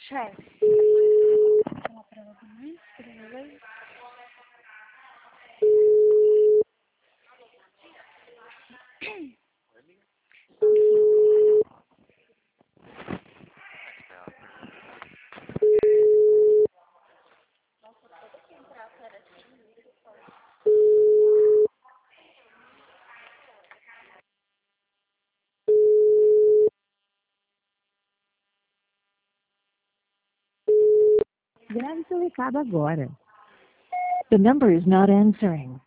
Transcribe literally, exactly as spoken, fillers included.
Chefe. Falar pra ela também, escrever. Grave seu recado agora. The number is not answering.